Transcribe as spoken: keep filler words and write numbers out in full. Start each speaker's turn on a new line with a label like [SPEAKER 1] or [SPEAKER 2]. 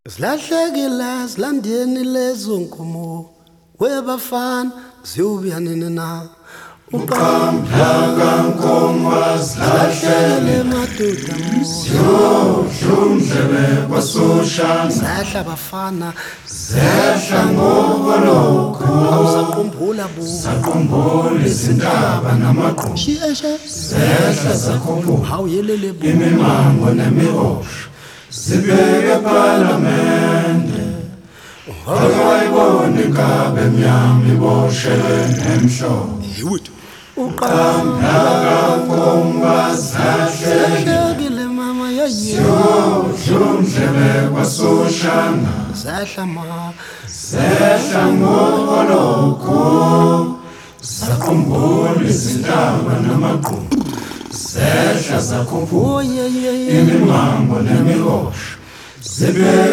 [SPEAKER 1] Zilahlekile zilandeni lezo nkomo webafana ziyobuyanene na
[SPEAKER 2] uqamla kankomo zilahlekile
[SPEAKER 1] madoda
[SPEAKER 2] ziyohlumdlebe kwasoshana
[SPEAKER 1] zahla bafana
[SPEAKER 2] zehla ngokoloko
[SPEAKER 1] awuzakhumbula bu
[SPEAKER 2] zakhumbula izindaba namaqhosha
[SPEAKER 1] eshe
[SPEAKER 2] zehla zakhumbula
[SPEAKER 1] awuyelele bu
[SPEAKER 2] imimango nemihosha zibeke ePhalamende awayibona inkabe emnyama iboshele nemhlolo
[SPEAKER 1] yiwuthi
[SPEAKER 2] uqamla kankomo zilahlekile
[SPEAKER 1] mama yayi
[SPEAKER 2] ziyohlumdlebe kwasoshana
[SPEAKER 1] zahla ma
[SPEAKER 2] zehla ngokoloko zakhumbula izindaba namaqhubhu zehla zakhumbula
[SPEAKER 1] oh yeah yeah
[SPEAKER 2] imimango nemihosha zibe